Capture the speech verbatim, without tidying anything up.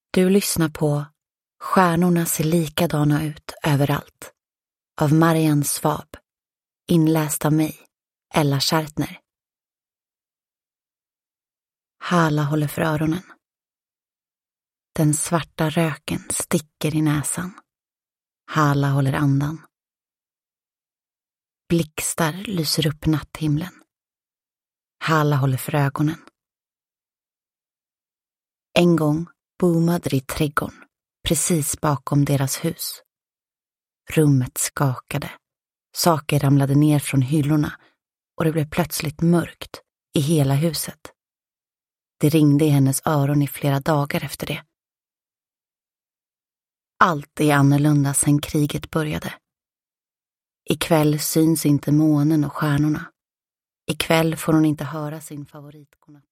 Du lyssnar på Stjärnorna ser likadana ut överallt av Marianne Svab, inläst av mig, Ella Kärtner. Hala håller för öronen. Den svarta röken sticker i näsan. Hala håller andan. Blixtar lyser upp natthimlen. Hala håller för ögonen. En gång boomade det i trädgården, precis bakom deras hus. Rummet skakade. Saker ramlade ner från hyllorna och det blev plötsligt mörkt i hela huset. Det ringde i hennes öron i flera dagar efter det. Allt är annorlunda sedan kriget började. Ikväll syns inte månen och stjärnorna. Ikväll får hon inte höra sin favoritgodnatt.